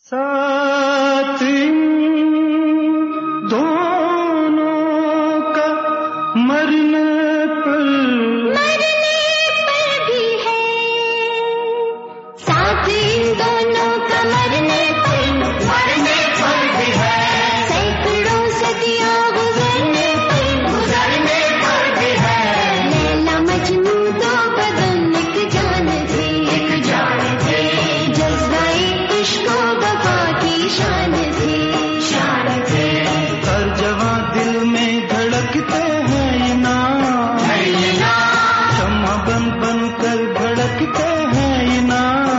साथ दोनों का मरने पर भी है, साथ दोनों का मरने पर भी है, सैकड़ों सदियां गुजरने पर भी है। लैला मजनू दो बदन एक जान थे, जज्बाए इश्क वफा की शान थे। हर जवां दिल में धड़कते हैं ये नाम, शम्मा बन बन कर भड़कते हैं ये नाम।